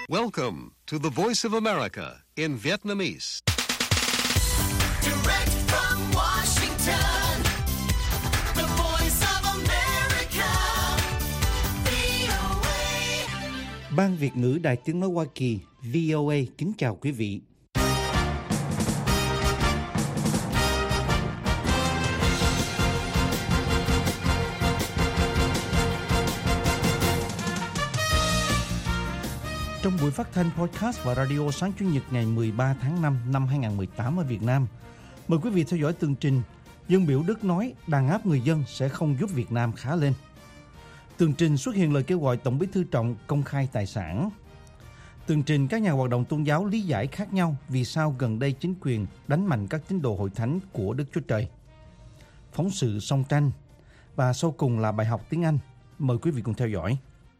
Welcome to the Voice of America in Vietnamese. Direct from Washington, the Voice of America, VOA. Ban Việt ngữ Đài Tiếng nói Hoa Kỳ VOA kính chào quý vị. Trong buổi phát thanh podcast và radio sáng Chủ nhật ngày 13 tháng 5 năm 2018 ở Việt Nam, mời quý vị theo dõi tường trình dân biểu Đức nói đàn áp người dân sẽ không giúp Việt Nam khá lên. Tường trình xuất hiện lời kêu gọi Tổng Bí thư Trọng công khai tài sản. Tường trình các nhà hoạt động tôn giáo lý giải khác nhau vì sao gần đây chính quyền đánh mạnh các tín đồ hội thánh của Đức Chúa Trời. Phóng sự song tranh và sau cùng là bài học tiếng Anh. Mời quý vị cùng theo dõi.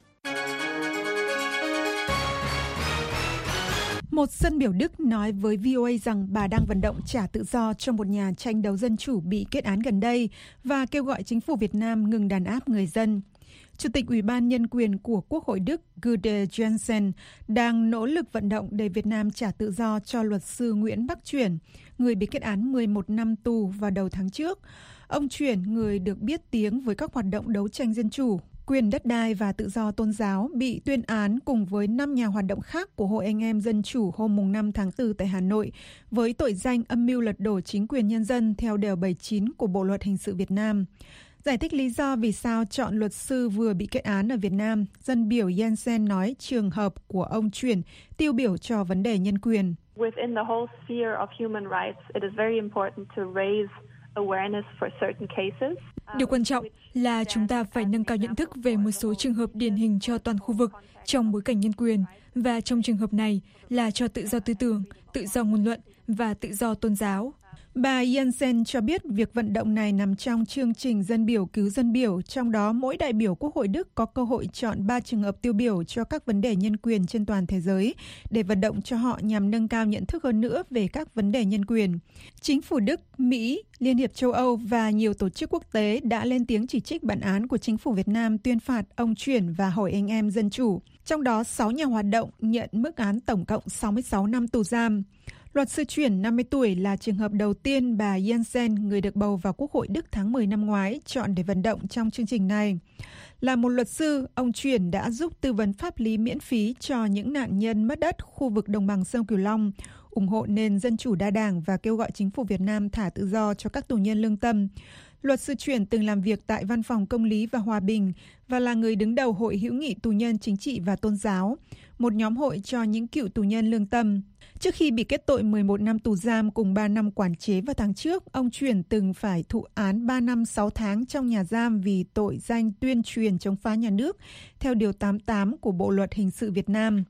Một dân biểu Đức nói với VOA rằng bà đang vận động trả tự do cho một nhà tranh đấu dân chủ bị kết án gần đây và kêu gọi chính phủ Việt Nam ngừng đàn áp người dân. Chủ tịch Ủy ban Nhân quyền của Quốc hội Đức Gude Jensen đang nỗ lực vận động để Việt Nam trả tự do cho luật sư Nguyễn Bắc Chuyển, người bị kết án 11 năm tù vào đầu tháng trước. Ông Chuyển, người được biết tiếng với các hoạt động đấu tranh dân chủ, quyền đất đai và tự do tôn giáo, bị tuyên án cùng với 5 nhà hoạt động khác của Hội Anh em Dân chủ hôm 5 tháng 4 tại Hà Nội với tội danh âm mưu lật đổ chính quyền nhân dân theo điều 79 của Bộ Luật Hình sự Việt Nam. Giải thích lý do vì sao chọn luật sư vừa bị kết án ở Việt Nam, dân biểu Jensen nói trường hợp của ông Chuyển tiêu biểu cho vấn đề nhân quyền. Within the whole sphere of human rights, it is very important to raise awareness for certain cases. Điều quan trọng là chúng ta phải nâng cao nhận thức về một số trường hợp điển hình cho toàn khu vực trong bối cảnh nhân quyền, và trong trường hợp này là cho tự do tư tưởng, tự do ngôn luận và tự do tôn giáo. Bà Jensen cho biết việc vận động này nằm trong chương trình dân biểu cứu dân biểu, trong đó mỗi đại biểu Quốc hội Đức có cơ hội chọn 3 trường hợp tiêu biểu cho các vấn đề nhân quyền trên toàn thế giới để vận động cho họ nhằm nâng cao nhận thức hơn nữa về các vấn đề nhân quyền. Chính phủ Đức, Mỹ, Liên hiệp châu Âu và nhiều tổ chức quốc tế đã lên tiếng chỉ trích bản án của chính phủ Việt Nam tuyên phạt ông Chuyển và Hội Anh em Dân chủ. Trong đó 6 nhà hoạt động nhận mức án tổng cộng 66 năm tù giam. Luật sư Chuyển, 50 tuổi, là trường hợp đầu tiên bà Jensen, người được bầu vào Quốc hội Đức tháng 10 năm ngoái, chọn để vận động trong chương trình này. Là một luật sư, ông Chuyển đã giúp tư vấn pháp lý miễn phí cho những nạn nhân mất đất khu vực đồng bằng sông Cửu Long, ủng hộ nền dân chủ đa đảng và kêu gọi chính phủ Việt Nam thả tự do cho các tù nhân lương tâm. Luật sư Chuyển từng làm việc tại Văn phòng Công lý và Hòa bình và là người đứng đầu Hội hữu nghị tù nhân chính trị và tôn giáo, một nhóm hội cho những cựu tù nhân lương tâm. Trước khi bị kết tội 11 năm tù giam cùng 3 năm quản chế vào tháng trước, ông Chuyển từng phải thụ án 3 năm 6 tháng trong nhà giam vì tội danh tuyên truyền chống phá nhà nước, theo Điều 88 của Bộ Luật Hình sự Việt Nam.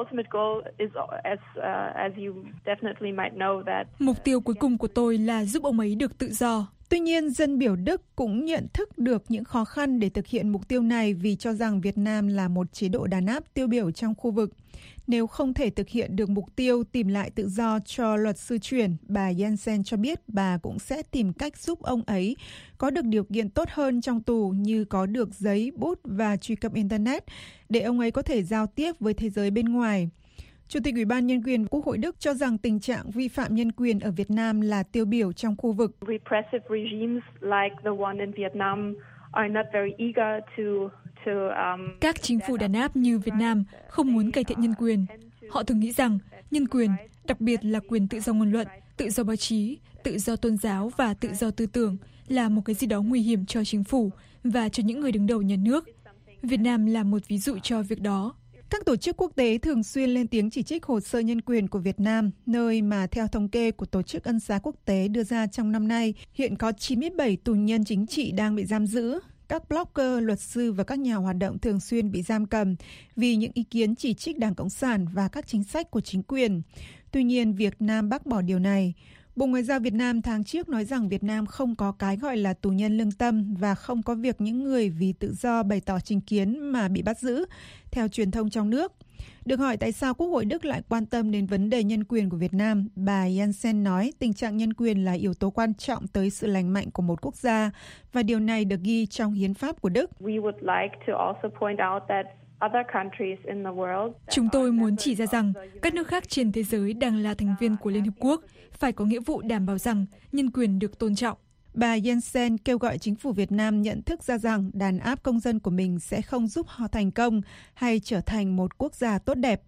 Mục tiêu cuối cùng của tôi là giúp ông ấy được tự do. Tuy nhiên, dân biểu Đức cũng nhận thức được những khó khăn để thực hiện mục tiêu này vì cho rằng Việt Nam là một chế độ đàn áp tiêu biểu trong khu vực. Nếu không thể thực hiện được mục tiêu tìm lại tự do cho luật sư Chuyển, bà Jensen cho biết bà cũng sẽ tìm cách giúp ông ấy có được điều kiện tốt hơn trong tù như có được giấy, bút và truy cập Internet để ông ấy có thể giao tiếp với thế giới bên ngoài. Chủ tịch Ủy ban Nhân quyền Quốc hội Đức cho rằng tình trạng vi phạm nhân quyền ở Việt Nam là tiêu biểu trong khu vực. Repressive regimes like the one in Vietnam are not very eager to Các chính phủ đàn áp như Việt Nam không muốn cải thiện nhân quyền. Họ thường nghĩ rằng nhân quyền, đặc biệt là quyền tự do ngôn luận, tự do báo chí, tự do tôn giáo và tự do tư tưởng là một cái gì đó nguy hiểm cho chính phủ và cho những người đứng đầu nhà nước. Việt Nam là một ví dụ cho việc đó. Các tổ chức quốc tế thường xuyên lên tiếng chỉ trích hồ sơ nhân quyền của Việt Nam, nơi mà theo thống kê của Tổ chức Ân xá Quốc tế đưa ra trong năm nay, hiện có 97 tù nhân chính trị đang bị giam giữ. Các blogger, luật sư và các nhà hoạt động thường xuyên bị giam cầm vì những ý kiến chỉ trích Đảng Cộng sản và các chính sách của chính quyền. Tuy nhiên, Việt Nam bác bỏ điều này. Bộ Ngoại giao Việt Nam tháng trước nói rằng Việt Nam không có cái gọi là tù nhân lương tâm và không có việc những người vì tự do bày tỏ chính kiến mà bị bắt giữ, theo truyền thông trong nước. Được hỏi tại sao Quốc hội Đức lại quan tâm đến vấn đề nhân quyền của Việt Nam, bà Jensen nói tình trạng nhân quyền là yếu tố quan trọng tới sự lành mạnh của một quốc gia và điều này được ghi trong hiến pháp của Đức. We would like to also point out that other countries in the world. Chúng tôi muốn chỉ ra rằng các nước khác trên thế giới đang là thành viên của Liên Hợp Quốc phải có nghĩa vụ đảm bảo rằng nhân quyền được tôn trọng. Bà Jensen kêu gọi chính phủ Việt Nam nhận thức ra rằng đàn áp công dân của mình sẽ không giúp họ thành công hay trở thành một quốc gia tốt đẹp.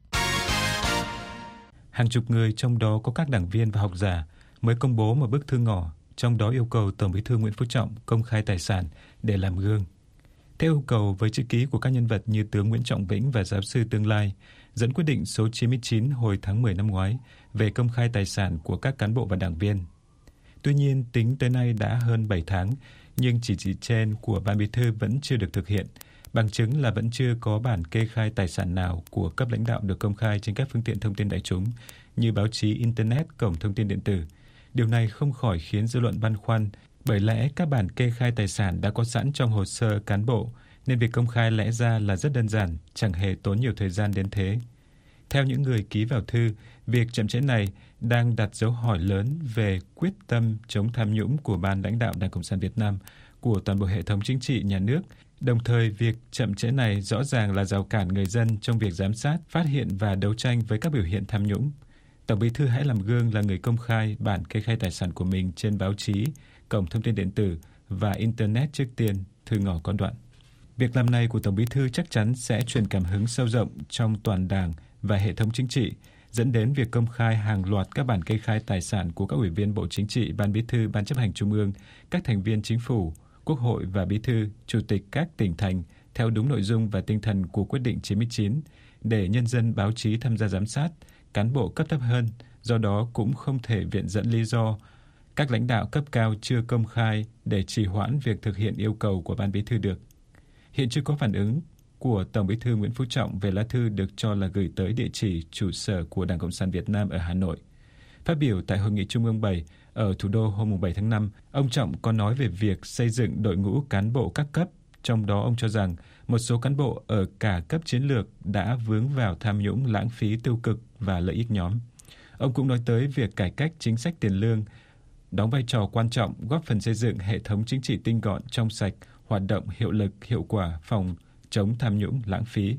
Hàng chục người, trong đó có các đảng viên và học giả, mới công bố một bức thư ngỏ, trong đó yêu cầu Tổng Bí thư Nguyễn Phú Trọng công khai tài sản để làm gương. Theo yêu cầu với chữ ký của các nhân vật như tướng Nguyễn Trọng Vĩnh và giáo sư tương lai, dẫn quyết định số 99 hồi tháng 10 năm ngoái về công khai tài sản của các cán bộ và đảng viên. Tuy nhiên, tính tới nay đã hơn 7 tháng, nhưng chỉ thị trên của Ban Bí thư vẫn chưa được thực hiện. Bằng chứng là vẫn chưa có bản kê khai tài sản nào của cấp lãnh đạo được công khai trên các phương tiện thông tin đại chúng như báo chí, Internet, cổng thông tin điện tử. Điều này không khỏi khiến dư luận băn khoăn, bởi lẽ các bản kê khai tài sản đã có sẵn trong hồ sơ cán bộ, nên việc công khai lẽ ra là rất đơn giản, chẳng hề tốn nhiều thời gian đến thế. Theo những người ký vào thư, việc chậm trễ này đang đặt dấu hỏi lớn về quyết tâm chống tham nhũng của Ban lãnh đạo Đảng Cộng sản Việt Nam, của toàn bộ hệ thống chính trị nhà nước. Đồng thời, việc chậm trễ này rõ ràng là rào cản người dân trong việc giám sát, phát hiện và đấu tranh với các biểu hiện tham nhũng. Tổng Bí thư hãy làm gương là người công khai bản kê khai tài sản của mình trên báo chí, cổng thông tin điện tử và Internet trước tiên, thư ngỏ có đoạn. Việc làm này của Tổng Bí thư chắc chắn sẽ truyền cảm hứng sâu rộng trong toàn Đảng và hệ thống chính trị, dẫn đến việc công khai hàng loạt các bản kê khai tài sản của các ủy viên Bộ Chính trị, Ban Bí thư, Ban Chấp hành Trung ương, các thành viên Chính phủ, Quốc hội và Bí thư, Chủ tịch các tỉnh thành theo đúng nội dung và tinh thần của quyết định 99, để nhân dân, báo chí tham gia giám sát, cán bộ cấp thấp hơn, do đó cũng không thể viện dẫn lý do các lãnh đạo cấp cao chưa công khai để trì hoãn việc thực hiện yêu cầu của Ban Bí thư được. Hiện chưa có phản ứng của Tổng Bí thư Nguyễn Phú Trọng về lá thư được cho là gửi tới địa chỉ trụ sở của Đảng Cộng sản Việt Nam ở Hà Nội. Phát biểu tại Hội nghị Trung ương 7 ở thủ đô hôm 7 tháng 5, ông Trọng có nói về việc xây dựng đội ngũ cán bộ các cấp, trong đó ông cho rằng một số cán bộ ở cả cấp chiến lược đã vướng vào tham nhũng, lãng phí, tiêu cực và lợi ích nhóm. Ông cũng nói tới việc cải cách chính sách tiền lương, đóng vai trò quan trọng góp phần xây dựng hệ thống chính trị tinh gọn, trong sạch, hoạt động hiệu lực, hiệu quả, phòng chống tham nhũng, lãng phí.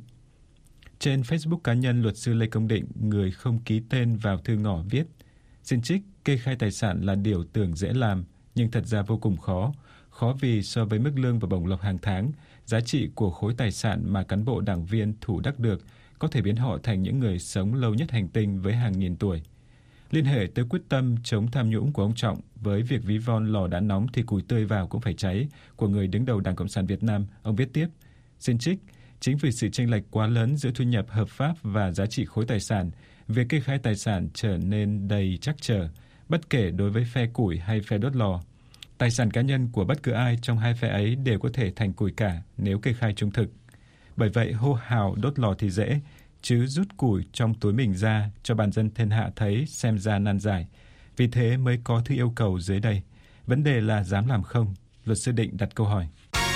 Trên Facebook cá nhân, luật sư Lê Công Định, người không ký tên vào thư ngỏ viết: xin trích, kê khai tài sản là điều tưởng dễ làm, nhưng thật ra vô cùng khó. Khó vì so với mức lương và bổng lộc hàng tháng, giá trị của khối tài sản mà cán bộ đảng viên thủ đắc được có thể biến họ thành những người sống lâu nhất hành tinh với hàng nghìn tuổi. Liên hệ tới quyết tâm chống tham nhũng của ông Trọng với việc ví von lò đã nóng thì củi tươi vào cũng phải cháy của người đứng đầu Đảng Cộng sản Việt Nam, ông viết tiếp: xin trích, chính vì sự chênh lệch quá lớn giữa thu nhập hợp pháp và giá trị khối tài sản, việc kê khai tài sản trở nên đầy trắc trở, bất kể đối với phe củi hay phe đốt lò. Tài sản cá nhân của bất cứ ai trong hai phe ấy đều có thể thành củi cả nếu kê khai trung thực. Bởi vậy, hô hào đốt lò thì dễ, chứ rút củi trong túi mình ra cho bản dân thiên hạ thấy xem ra nan giải. Vì thế mới có thư yêu cầu dưới đây. Vấn đề là dám làm không? Luật sư Định đặt câu hỏi.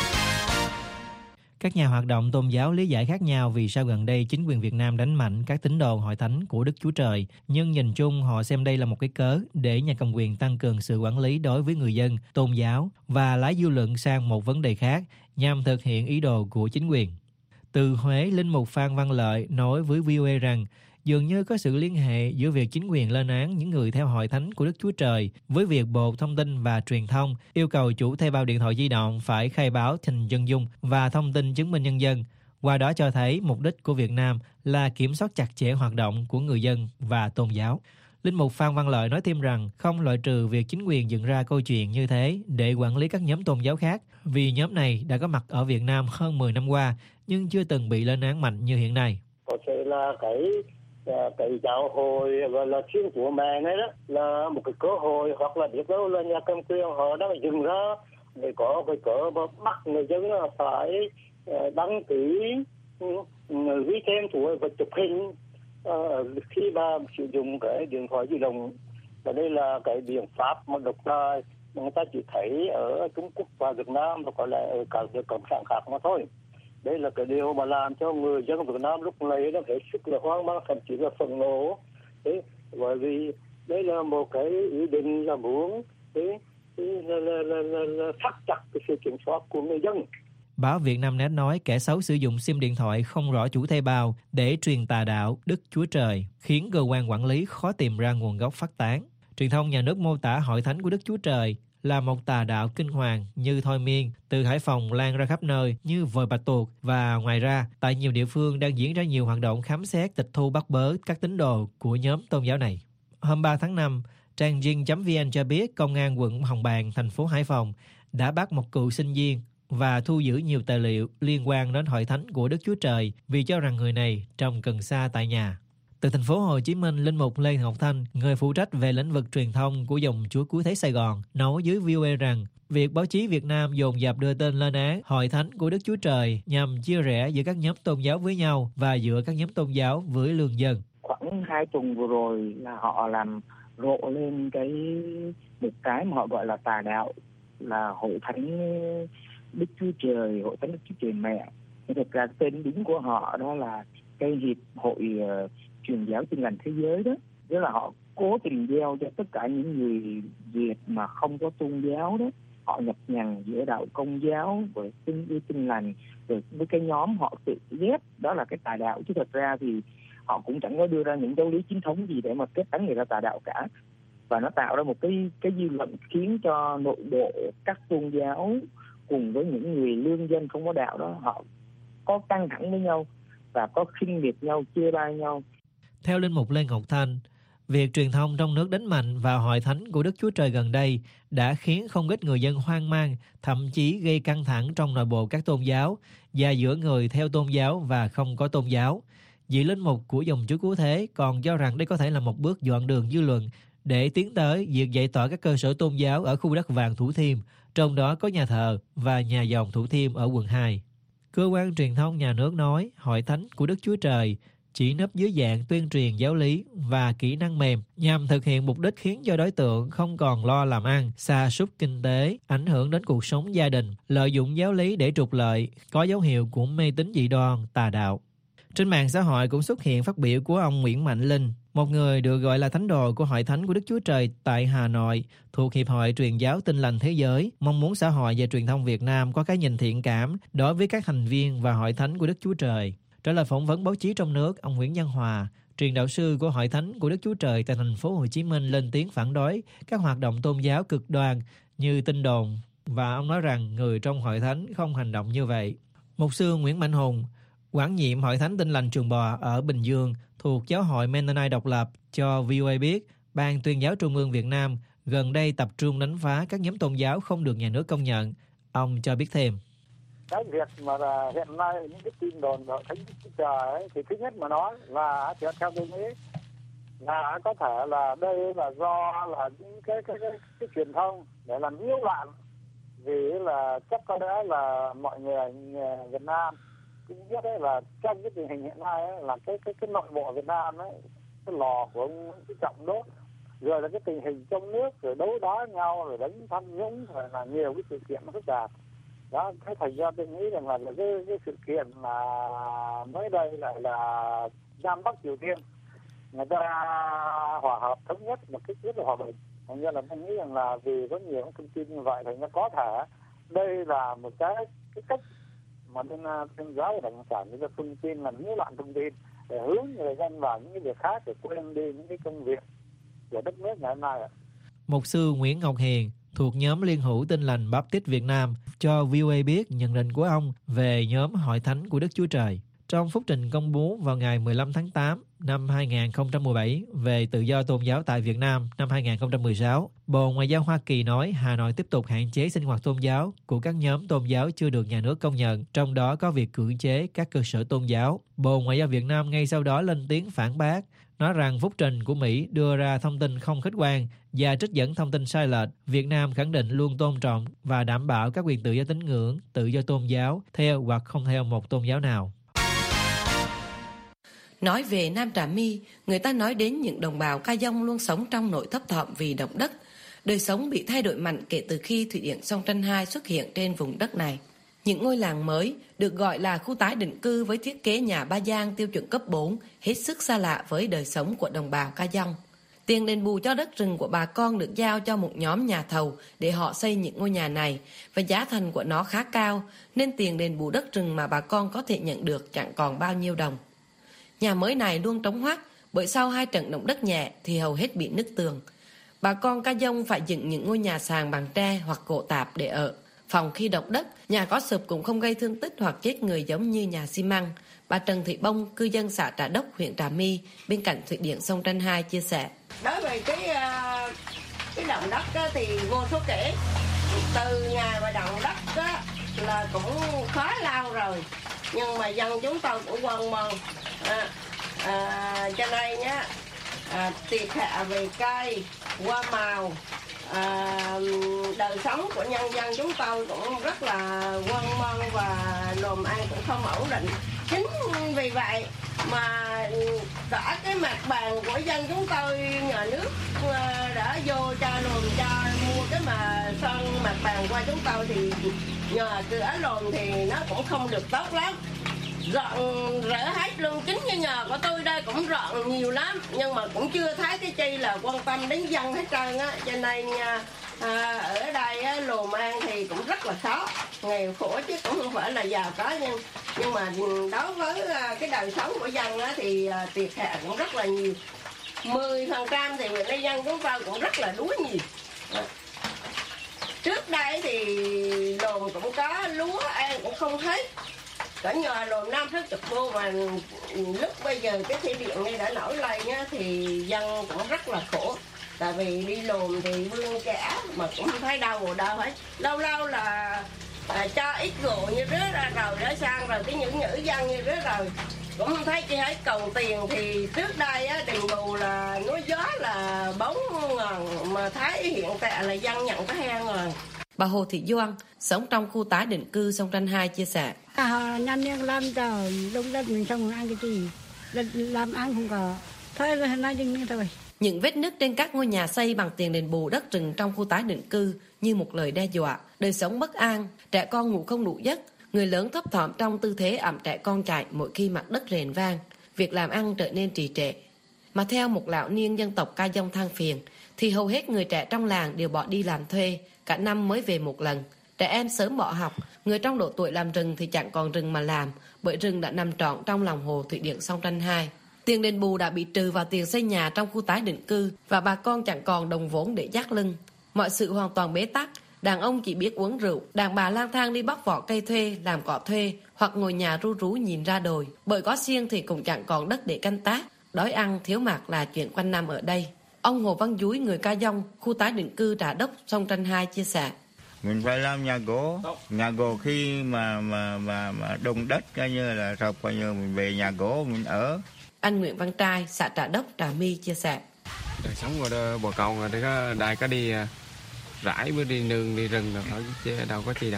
Các nhà hoạt động tôn giáo lý giải khác nhau vì sao gần đây chính quyền Việt Nam đánh mạnh các tín đồ hội thánh của Đức Chúa Trời, nhưng nhìn chung họ xem đây là một cái cớ để nhà cầm quyền tăng cường sự quản lý đối với người dân, tôn giáo và lái dư luận sang một vấn đề khác nhằm thực hiện ý đồ của chính quyền. Từ Huế, Linh mục Phan Văn Lợi nói với VOA rằng dường như có sự liên hệ giữa việc chính quyền lên án những người theo hội thánh của Đức Chúa Trời với việc Bộ Thông tin và Truyền thông yêu cầu chủ thuê bao điện thoại di động phải khai báo hình chân dung và thông tin chứng minh nhân dân. Qua đó cho thấy mục đích của Việt Nam là kiểm soát chặt chẽ hoạt động của người dân và tôn giáo. Linh mục Phan Văn Lợi nói thêm rằng không loại trừ việc chính quyền dựng ra câu chuyện như thế để quản lý các nhóm tôn giáo khác, vì nhóm này đã có mặt ở Việt Nam hơn 10 năm qua nhưng chưa từng bị lên án mạnh như hiện nay. Có thể là cái giáo hội gọi là Thiên Chúa Mẹ này đó là một cái cơ hội, hoặc là biết đâu là nhà cầm quyền họ đang dựng ra để có cái cớ bắt người dân phải đăng ký ghi thêm tuổi và chụp hình khi mà sử dụng cái điện thoại di động. Và đây là cái biện pháp mà độc tài mà người ta chỉ thấy ở Trung Quốc và Việt Nam và có lẽ ở cả nước cộng sản khác mà thôi. Đây là cái điều mà làm cho người dân Việt Nam lúc này nó hết sức là hoang mang, thậm chí là phẫn nộ. Thế bởi vì đây là một cái ý định là muốn là thắt chặt cái sự kiểm soát của người dân. Báo Vietnamnet nói kẻ xấu sử dụng sim điện thoại không rõ chủ thuê bao để truyền tà đạo Đức Chúa Trời, khiến cơ quan quản lý khó tìm ra nguồn gốc phát tán. Truyền thông nhà nước mô tả hội thánh của Đức Chúa Trời là một tà đạo kinh hoàng như thôi miên, từ Hải Phòng lan ra khắp nơi như vòi bạch tuộc, và ngoài ra, tại nhiều địa phương đang diễn ra nhiều hoạt động khám xét, tịch thu, bắt bớ các tín đồ của nhóm tôn giáo này. Hôm 3 tháng 5, trang Dinh.vn cho biết Công an quận Hồng Bàng, thành phố Hải Phòng đã bắt một cựu sinh viên và thu giữ nhiều tài liệu liên quan đến hội thánh của Đức Chúa Trời vì cho rằng người này trồng cần sa tại nhà. Từ thành phố Hồ Chí Minh, Linh mục Lê Ngọc Thanh, người phụ trách về lĩnh vực truyền thông của dòng Chúa Cứu Thế Sài Gòn, nói với VOA rằng việc báo chí Việt Nam dồn dập đưa tên lên án hội thánh của Đức Chúa Trời nhằm chia rẽ giữa các nhóm tôn giáo với nhau và giữa các nhóm tôn giáo với lương dân. Khoảng 2 tuần vừa rồi là họ làm rộ lên một cái mà họ gọi là tà đạo, là hội thánh Đức Chúa Trời, hội thánh Đức Chúa Trời Mẹ. Nhưng thực ra tên đúng của họ đó là cái hiệp hội truyền giáo Tin Lành Thế Giới đó. Tức là họ cố tình gieo cho tất cả những người Việt mà không có tôn giáo đó, họ nhập nhằng giữa đạo Công giáo với Tin Lành, rồi với cái nhóm họ tự ghép đó là cái tà đạo, chứ thật ra thì họ cũng chẳng có đưa ra những giáo lý chính thống gì để mà kết tán người ra tà đạo cả. Và nó tạo ra một cái dư luận khiến cho nội bộ các tôn giáo cùng với những người lương dân không có đạo đó, họ có căng thẳng với nhau và có khinh miệt nhau, chia bai nhau. Theo Linh mục Lê Ngọc Thanh, việc truyền thông trong nước đánh mạnh vào hội thánh của Đức Chúa Trời gần đây đã khiến không ít người dân hoang mang, thậm chí gây căng thẳng trong nội bộ các tôn giáo và giữa người theo tôn giáo và không có tôn giáo. Vị linh mục của dòng Chúa Cứu Thế còn cho rằng đây có thể là một bước dọn đường dư luận để tiến tới việc giải tỏa các cơ sở tôn giáo ở khu đất vàng Thủ Thiêm, trong đó có nhà thờ và nhà dòng Thủ Thiêm ở quận 2. Cơ quan truyền thông nhà nước nói hội thánh của Đức Chúa Trời chỉ nấp dưới dạng tuyên truyền giáo lý và kỹ năng mềm nhằm thực hiện mục đích khiến cho đối tượng không còn lo làm ăn, sa sút kinh tế, ảnh hưởng đến cuộc sống gia đình, lợi dụng giáo lý để trục lợi, có dấu hiệu của mê tín dị đoan, tà đạo. Trên mạng xã hội cũng xuất hiện phát biểu của ông Nguyễn Mạnh Linh, một người được gọi là thánh đồ của hội thánh của Đức Chúa Trời tại Hà Nội, thuộc Hiệp hội Truyền giáo Tin Lành Thế Giới, mong muốn xã hội và truyền thông Việt Nam có cái nhìn thiện cảm đối với các thành viên và hội thánh của Đức Chúa Trời. Trả lời phỏng vấn báo chí trong nước, ông Nguyễn Văn Hòa, truyền đạo sư của hội thánh của Đức Chúa Trời tại thành phố Hồ Chí Minh, lên tiếng phản đối các hoạt động tôn giáo cực đoan như tin đồn, và ông nói rằng người trong hội thánh không hành động như vậy. Mục sư Nguyễn Mạnh Hùng, quản nhiệm hội thánh Tin Lành Trường Bò ở Bình Dương, thuộc Giáo hội Mennonite độc lập, cho VOA biết Ban Tuyên giáo Trung ương Việt Nam gần đây tập trung đánh phá các nhóm tôn giáo không được nhà nước công nhận. Ông cho biết thêm. Cái việc mà là hiện nay những cái tin đồn ở Thánh Chúa Trời ấy, thì thứ nhất mà nói là theo tôi nghĩ là có thể là đây là do là những cái truyền thông để làm nhiễu loạn, vì là chắc có lẽ là mọi người Việt Nam cũng biết đấy là trong cái tình hình hiện nay ấy, là cái nội bộ Việt Nam ấy, cái lò của ông cái Trọng đốt, rồi là cái tình hình trong nước, rồi đấu đá nhau, rồi đánh tham nhũng, rồi là nhiều cái sự kiện nó phức tạp. Đó, cái thành ra tôi nghĩ rằng là cái sự kiện mà mới đây lại là Nam Bắc Triều Tiên người ta hòa hợp thống nhất một cách rất là hòa bình. Thành ra là tôi nghĩ rằng là vì có nhiều thông tin như vậy thì nó có thể đây là một cái cách mà bên giáo và đảng sản người ta thông tin làm nhiễu loạn thông tin để hướng người dân vào những cái việc khác, để quên đi những cái công việc của đất nước ngày hôm nay. Mục sư Nguyễn Ngọc Hiền thuộc nhóm Liên hữu Tin Lành Baptist Việt Nam cho VOA biết nhận định của ông về nhóm hội thánh của Đức Chúa Trời. Trong phúc trình công bố vào ngày 15 tháng 8 năm 2017 về tự do tôn giáo tại Việt Nam năm 2016, Bộ Ngoại giao Hoa Kỳ nói Hà Nội tiếp tục hạn chế sinh hoạt tôn giáo của các nhóm tôn giáo chưa được nhà nước công nhận, trong đó có việc cưỡng chế các cơ sở tôn giáo. Bộ Ngoại giao Việt Nam ngay sau đó lên tiếng phản bác, nói rằng phúc trình của Mỹ đưa ra thông tin không khách quan và trích dẫn thông tin sai lệch. Việt Nam khẳng định luôn tôn trọng và đảm bảo các quyền tự do tín ngưỡng, tự do tôn giáo, theo hoặc không theo một tôn giáo nào. Nói về Nam Trà My, người ta nói đến những đồng bào Ca Dông luôn sống trong nỗi thấp thỏm vì động đất. Đời sống bị thay đổi mạnh kể từ khi thủy điện Sông Tranh 2 xuất hiện trên vùng đất này. Những ngôi làng mới được gọi là khu tái định cư với thiết kế nhà ba gian tiêu chuẩn cấp 4 hết sức xa lạ với đời sống của đồng bào Ca Dông. Tiền đền bù cho đất rừng của bà con được giao cho một nhóm nhà thầu để họ xây những ngôi nhà này, và giá thành của nó khá cao nên tiền đền bù đất rừng mà bà con có thể nhận được chẳng còn bao nhiêu đồng. Nhà mới này luôn trống hoác bởi sau 2 trận động đất nhẹ thì hầu hết bị nứt tường. Bà con Ca Dông phải dựng những ngôi nhà sàn bằng tre hoặc gỗ tạp để ở. Phòng khi động đất, nhà có sụp cũng không gây thương tích hoặc chết người giống như nhà xi măng. Bà Trần Thị Bông, cư dân xã Trà Đốc, huyện Trà My, bên cạnh thủy điện sông Tranh 2 chia sẻ. Đối với cái động đất á, thì vô số kể. Từ ngày mà động đất á, là cũng khá lâu rồi. Nhưng mà dân chúng tôi cũng hoang mang. Cho nên nhá, thiệt hại về cây, hoa màu, đời sống của nhân dân chúng tôi cũng rất là hoang mang và làm ăn cũng không ổn định. Chính vì vậy mà cả cái mặt bằng của dân chúng tôi, nhà nước đã vô cho lồn cho mua cái mà sơn mặt bằng qua chúng tôi thì nhờ cửa lồn thì nó cũng không được tốt lắm. Rợn rỡ hết luôn, chính như nhờ của tôi đây cũng rợn nhiều lắm, nhưng mà cũng chưa thấy cái chi là quan tâm đến dân hết trơn á, cho nên ở đây á, lùm ăn thì cũng rất là khó, nghèo khổ chứ cũng không phải là giàu có, nhưng mà đối với cái đời sống của dân á, thì thiệt hại cũng rất là nhiều. 10% thì người dân chúng ta cũng rất là đuối nhiều. Trước đây thì đồn cũng có lúa ăn cũng không hết. Cả nhờ đồn 50 vô mà lúc bây giờ cái thủy điện này đã nổi lên nhá, thì dân cũng rất là khổ. Tại vì đi lồn thì vương cả mà cũng không thấy đâu đâu hết. Lâu lâu là cho ít gỗ như rứa ra rồi rứa sang rồi cái những nữ dân như rứa rồi cũng không thấy chi hết. Cầu tiền thì trước đây á, đền bù là nói gió là 4.000 mà thấy hiện tại là dân nhận có 2.000. Bà Hồ Thị Doan sống trong khu tái định cư sông Tranh 2 chia sẻ. Nhân làm cho đông đất mình không ăn cái gì, làm ăn không có, thôi rồi nói như thôi. Những vết nứt trên các ngôi nhà xây bằng tiền đền bù đất rừng trong khu tái định cư như một lời đe dọa, đời sống bất an, trẻ con ngủ không đủ giấc, người lớn thấp thỏm trong tư thế ẵm trẻ con chạy mỗi khi mặt đất rền vang, việc làm ăn trở nên trì trệ. Mà theo một lão niên dân tộc Ca Dông than phiền, thì hầu hết người trẻ trong làng đều bỏ đi làm thuê, cả năm mới về một lần. Trẻ em sớm bỏ học, người trong độ tuổi làm rừng thì chẳng còn rừng mà làm, bởi rừng đã nằm trọn trong lòng hồ thủy điện sông Tranh 2. Tiền đền bù đã bị trừ vào tiền xây nhà trong khu tái định cư và bà con chẳng còn đồng vốn để dắt lưng. Mọi sự hoàn toàn bế tắc, đàn ông chỉ biết uống rượu, đàn bà lang thang đi bóc vỏ cây thuê, làm cỏ thuê hoặc ngồi nhà ru rú nhìn ra đồi. Bởi có xiên thì cũng chẳng còn đất để canh tác, đói ăn thiếu mặc là chuyện quanh năm ở đây. Ông Hồ Văn Dúi, người Ca Dông, khu tái định cư Trà Đốc, sông Tranh 2 chia sẻ. Mình phải làm nhà gỗ khi mà đông đất coi như là sập, coi như mình về nhà gỗ mình ở. Anh Nguyễn Văn Trai, xã Trà Đốc, Trà My chia sẻ. Đời sống của bà con rồi đây có đi rải với đi nương đi rừng rồi thôi chứ đâu có gì đâu.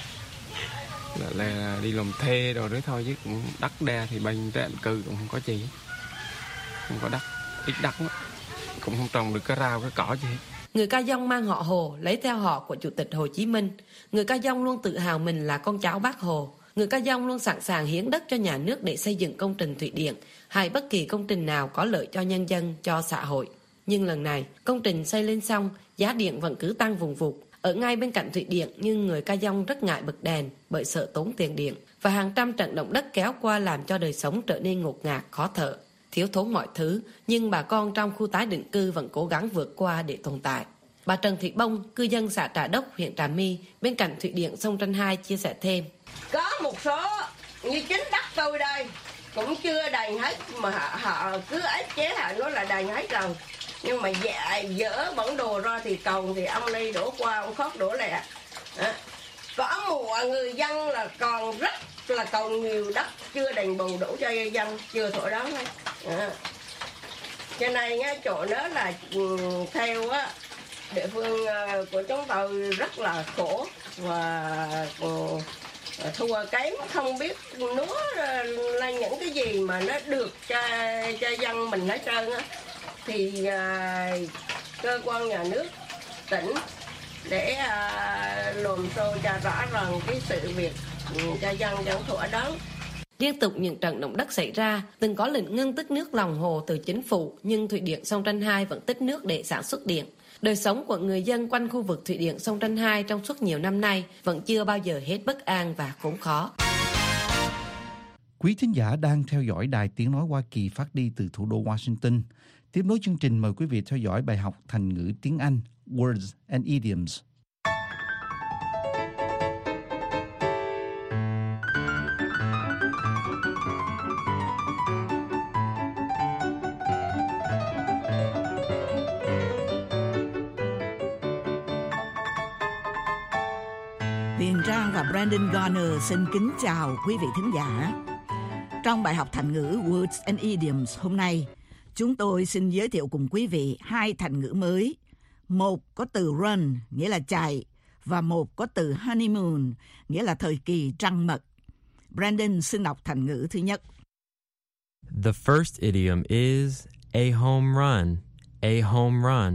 Là đi làm thuê rồi nữa thôi chứ cũng đất đe thì bên tái định cư cũng không có gì. Không có đất, ít đất đó. Cũng không trồng được cái rau cái cỏ gì. Người Ca Dông mang họ Hồ, lấy theo họ của Chủ tịch Hồ Chí Minh. Người Ca Dông luôn tự hào mình là con cháu Bác Hồ. Người Ca Dông luôn sẵn sàng hiến đất cho nhà nước để xây dựng công trình thủy điện hay bất kỳ công trình nào có lợi cho nhân dân, cho xã hội. Nhưng lần này, công trình xây lên xong, giá điện vẫn cứ tăng vùng vụt. Ở ngay bên cạnh thủy điện, nhưng người Ca Dông rất ngại bật đèn bởi sợ tốn tiền điện. Và hàng trăm trận động đất kéo qua làm cho đời sống trở nên ngột ngạt, khó thở. Thiếu thốn mọi thứ, nhưng bà con trong khu tái định cư vẫn cố gắng vượt qua để tồn tại. Bà Trần Thị Bông, cư dân xã Trà Đốc, huyện Trà My, bên cạnh thủy điện sông Tranh 2 chia sẻ thêm. Có một số như chính đất tôi đây cũng chưa đền hết mà họ cứ ép chế họ nói là đền hết rồi. Nhưng mà dỡ bản đồ ra thì cầu thì ông đi đổ qua, ông khóc đổ lẹ. Có một người dân là còn rất là còn nhiều đất chưa đền bù đủ cho dân, chưa thổi đó hết. Cho nên chỗ đó là theo địa phương của chúng tôi rất là khổ và thua kém, không biết lúa là những cái gì mà nó được cho dân mình hết trơn á. Thì cơ quan nhà nước tỉnh để lồn xô cho rõ ràng cái sự việc cho dân thỏa đáng. Liên tục những trận động đất xảy ra, từng có lệnh ngưng tích nước lòng hồ từ chính phủ, nhưng thủy điện sông Tranh 2 vẫn tích nước để sản xuất điện. Đời sống của người dân quanh khu vực thủy điện sông Tranh 2 trong suốt nhiều năm nay vẫn chưa bao giờ hết bất an và khốn khó. Quý thính giả đang theo dõi Đài Tiếng Nói Hoa Kỳ phát đi từ thủ đô Washington. Tiếp nối chương trình, mời quý vị theo dõi bài học thành ngữ tiếng Anh Words and Idioms. Huyền Trang và Brandon Garner xin kính chào quý vị thính giả. Trong bài học thành ngữ Words and Idioms hôm nay, chúng tôi xin giới thiệu cùng quý vị hai thành ngữ mới. Một có từ run, nghĩa là chạy, và một có từ honeymoon, nghĩa là thời kỳ trăng mật. Brandon xin đọc thành ngữ thứ nhất. The first idiom is a home run. A home run.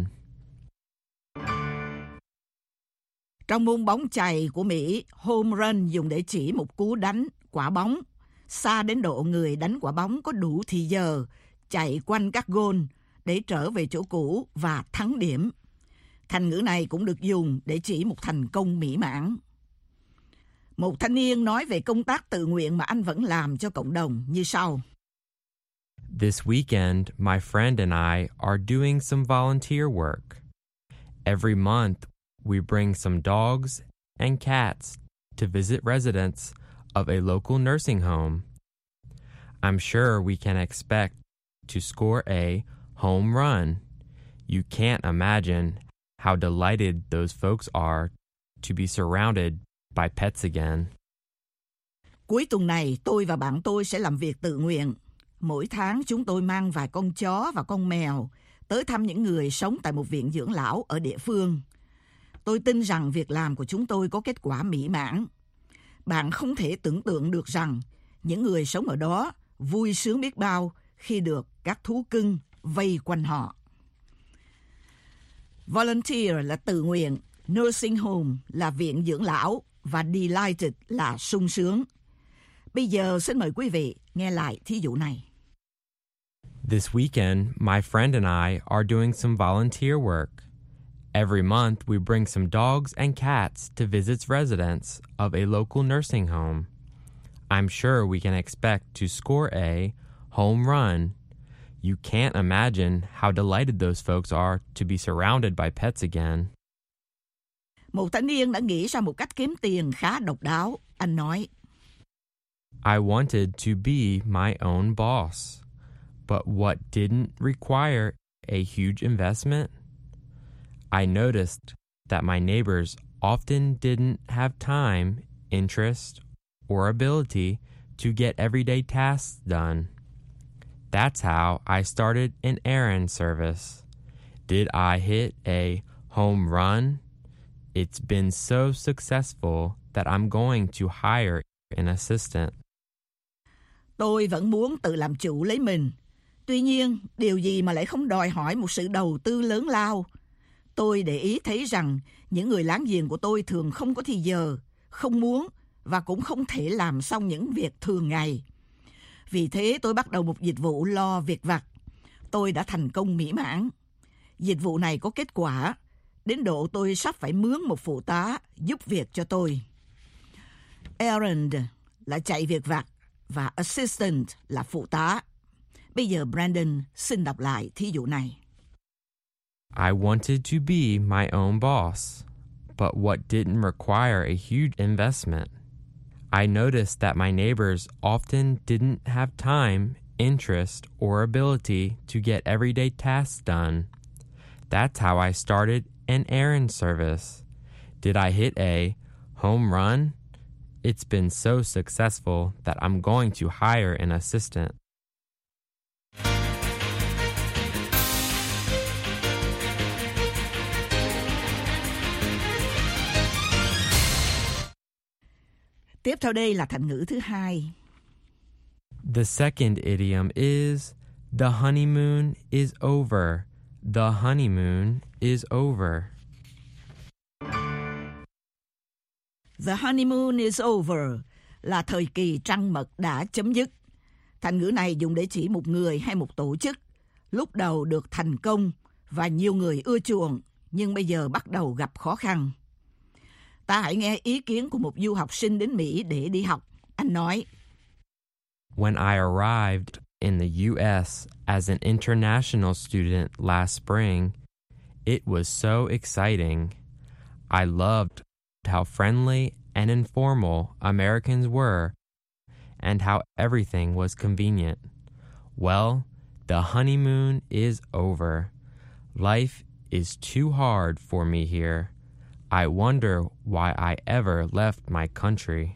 Trong môn bóng chày của Mỹ, home run dùng để chỉ một cú đánh quả bóng xa đến độ người đánh quả bóng có đủ thì giờ chạy quanh các goal để trở về chỗ cũ và thắng điểm. Thành ngữ này cũng được dùng để chỉ một thành công mỹ mãn. Một thanh niên nói về công tác tự nguyện mà anh vẫn làm cho cộng đồng như sau. This weekend, my friend and I are doing some volunteer work. Every month, we bring some dogs and cats to visit residents of a local nursing home. I'm sure we can expect to score a home run. You can't imagine how delighted those folks are to be surrounded by pets again. Cuối tuần này, tôi và bạn tôi sẽ làm việc tự nguyện. Mỗi tháng chúng tôi mang vài con chó và con mèo tới thăm những người sống tại một viện dưỡng lão ở địa phương. Tôi tin rằng việc làm của chúng tôi có kết quả mỹ mãn. Bạn không thể tưởng tượng được rằng những người sống ở đó vui sướng biết bao khi được các thú cưng vây quanh họ. Volunteer là tự nguyện, nursing home là viện dưỡng lão và delighted là sung sướng. Bây giờ xin mời quý vị nghe lại thí dụ này. This weekend, my friend and I are doing some volunteer work. Every month, we bring some dogs and cats to visit residents of a local nursing home. I'm sure we can expect to score a home run. You can't imagine how delighted those folks are to be surrounded by pets again. Một thanh niên đã nghĩ ra một cách kiếm tiền khá độc đáo. Anh nói, I wanted to be my own boss, but what didn't require a huge investment? I noticed that my neighbors often didn't have time, interest, or ability to get everyday tasks done. That's how I started an errand service. Did I hit a home run? It's been so successful that I'm going to hire an assistant. Tôi vẫn muốn tự làm chủ lấy mình. Tuy nhiên, điều gì mà lại không đòi hỏi một sự đầu tư lớn lao? Tôi để ý thấy rằng những người láng giềng của tôi thường không có thì giờ, không muốn và cũng không thể làm xong những việc thường ngày. Vì thế tôi bắt đầu một dịch vụ lo việc vặt. Tôi đã thành công mỹ mãn. Dịch vụ này có kết quả, đến độ tôi sắp phải mướn một phụ tá giúp việc cho tôi. Errand là chạy việc vặt và assistant là phụ tá. Bây giờ Brandon xin đọc lại thí dụ này. I wanted to be my own boss, but what didn't require a huge investment. I noticed that my neighbors often didn't have time, interest, or ability to get everyday tasks done. That's how I started an errand service. Did I hit a home run? It's been so successful that I'm going to hire an assistant. Tiếp theo đây là thành ngữ thứ hai. The second idiom is the honeymoon is over. The honeymoon is over. The honeymoon is over là thời kỳ trăng mật đã chấm dứt. Thành ngữ này dùng để chỉ một người hay một tổ chức lúc đầu được thành công và nhiều người ưa chuộng, nhưng bây giờ bắt đầu gặp khó khăn. Ta hãy nghe ý kiến của một du học sinh đến Mỹ để đi học. Anh nói, When I arrived in the U.S. as an international student last spring, it was so exciting. I loved how friendly and informal Americans were and how everything was convenient. Well, the honeymoon is over. Life is too hard for me here. I wonder why I ever left my country.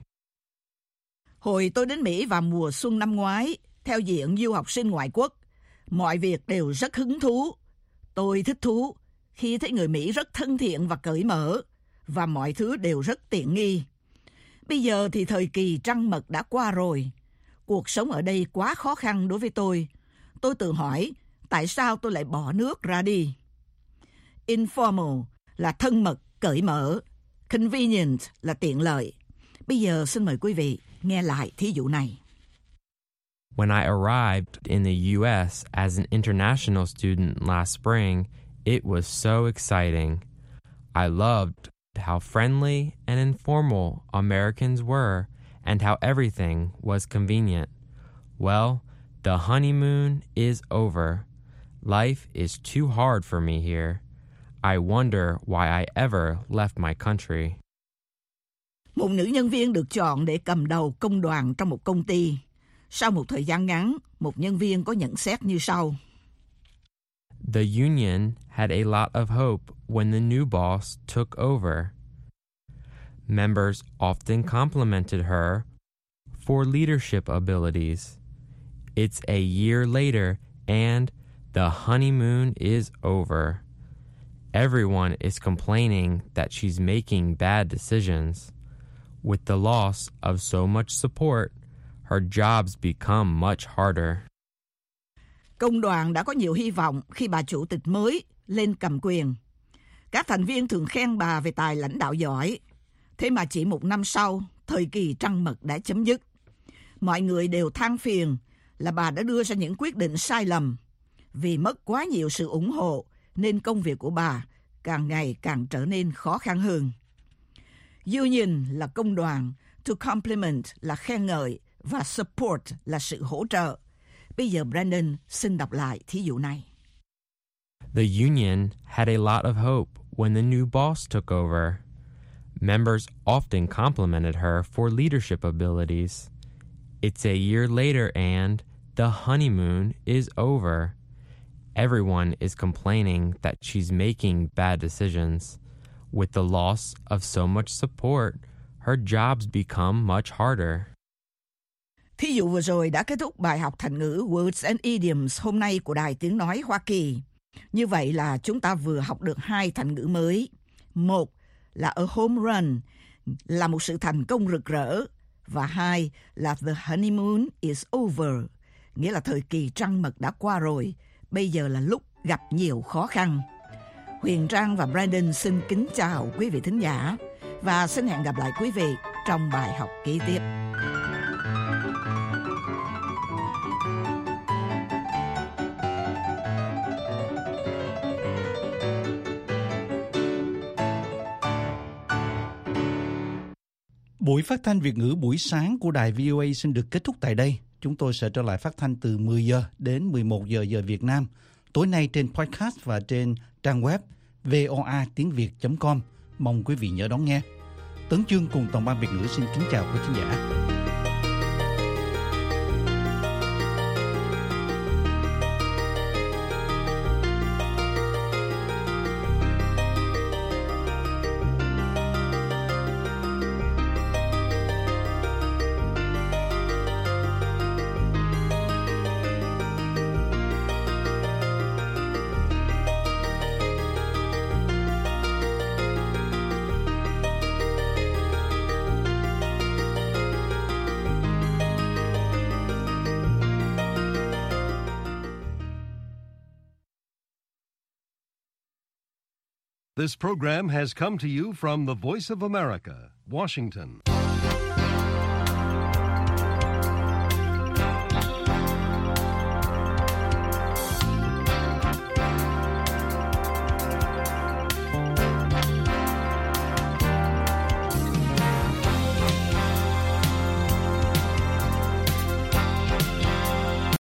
Hồi tôi đến Mỹ vào mùa xuân năm ngoái, theo diện du học sinh ngoại quốc, mọi việc đều rất hứng thú. Tôi thích thú khi thấy người Mỹ rất thân thiện và cởi mở, và mọi thứ đều rất tiện nghi. Bây giờ thì thời kỳ trăng mật đã qua rồi. Cuộc sống ở đây quá khó khăn đối với tôi. Tôi tự hỏi, tại sao tôi lại bỏ nước ra đi? Informal là thân mật, cởi mở. Convenient là tiện lợi. Bây giờ xin mời quý vị nghe lại thí dụ này. When I arrived in the U.S. as an international student last spring, it was so exciting. I loved how friendly and informal Americans were and how everything was convenient. Well, the honeymoon is over. Life is too hard for me here. I wonder why I ever left my country. Một nữ nhân viên được chọn để cầm đầu công đoàn trong một công ty. Sau một thời gian ngắn, một nhân viên có nhận xét như sau. The union had a lot of hope when the new boss took over. Members often complimented her for leadership abilities. It's a year later and the honeymoon is over. Everyone is complaining that she's making bad decisions. With the loss of so much support, her jobs become much harder. Công đoàn đã có nhiều hy vọng khi bà chủ tịch mới lên cầm quyền. Các thành viên thường khen bà về tài lãnh đạo giỏi. Thế mà chỉ một năm sau, thời kỳ trăng mật đã chấm dứt. Mọi người đều than phiền là bà đã đưa ra những quyết định sai lầm. Vì mất quá nhiều sự ủng hộ, nên công việc của bà càng ngày càng trở nên khó khăn hơn. Union là công đoàn, to compliment là khen ngợi và support là sự hỗ trợ. Bây giờ Brandon xin đọc lại thí dụ này. The union had a lot of hope when the new boss took over. Members often complimented her for leadership abilities. It's a year later and the honeymoon is over. Everyone is complaining that she's making bad decisions. With the loss of so much support, her jobs become much harder. Thí dụ vừa rồi đã kết thúc bài học thành ngữ Words and Idioms hôm nay của Đài Tiếng Nói Hoa Kỳ. Như vậy là chúng ta vừa học được 2 thành ngữ mới. Một là a home run, là một sự thành công rực rỡ. Và 2 là the honeymoon is over, nghĩa là thời kỳ trăng mật đã qua rồi. Bây giờ là lúc gặp nhiều khó khăn. Huyền Trang và Brandon xin kính chào quý vị thính giả và xin hẹn gặp lại quý vị trong bài học kế tiếp. Buổi phát thanh Việt ngữ buổi sáng của đài VOA xin được kết thúc tại đây. Chúng tôi sẽ trở lại phát thanh từ 10 giờ đến 11 giờ giờ Việt Nam. Tối nay trên podcast và trên trang web voatiengviet.com. Mong quý vị nhớ đón nghe. Tấn Chương cùng toàn ban Việt ngữ xin kính chào quý khán giả. This program has come to you from the Voice of America, Washington.